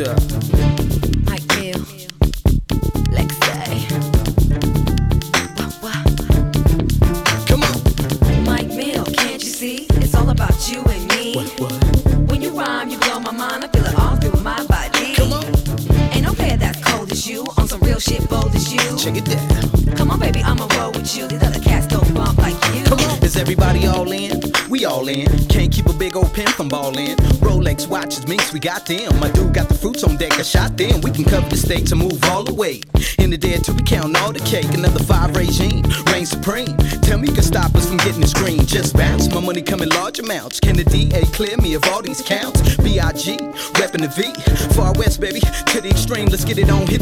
up? Mike Mill, Lex Day. What? Come on. Mike Mill, can't you see? It's all about you and me. What? When you rhyme, you blow my mind. I feel it all through my body. Come on. Ain't no player that's cold as you. On some real shit, bold as you. Check it down. Come on, baby, I'ma roll with you. These other cats don't bump like you. Come on. Is everybody all in? We all in. Can't keep a big old pimp from ballin'. Rolex watches, minks, we got them. My dude got the fruits on deck, I shot them. We can cover the stage and move all the way. In the dead till we count all the cake. Another 5 regime, reign supreme. Tell me you can stop us from getting the screen. Just bounce, my money come in large amounts. Can the DA clear me of all these counts? B.I.G. reppin' the V. Far West, baby, to the extreme. Let's get it on. Hit